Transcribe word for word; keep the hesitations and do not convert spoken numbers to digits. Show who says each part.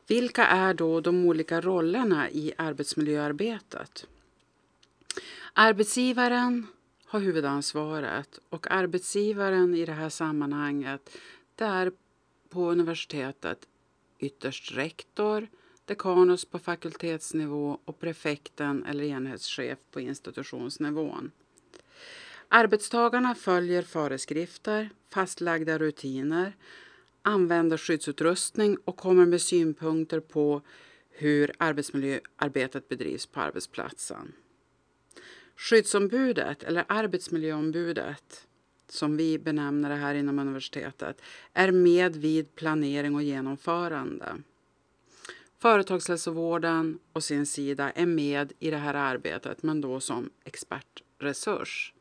Speaker 1: Vilka är då de olika rollerna i arbetsmiljöarbetet? Arbetsgivaren har huvudansvaret och arbetsgivaren i det här sammanhanget det är på universitetet ytterst rektor, dekanus på fakultetsnivå och prefekten eller enhetschef på institutionsnivån. Arbetstagarna följer föreskrifter, fastlagda rutiner, använder skyddsutrustning och kommer med synpunkter på hur arbetsmiljöarbetet bedrivs på arbetsplatsen. Skyddsombudet eller arbetsmiljöombudet, som vi benämner det här inom universitetet, är med vid planering och genomförande. Företagshälsovården å sin sida är med i det här arbetet, men då som expertresurs.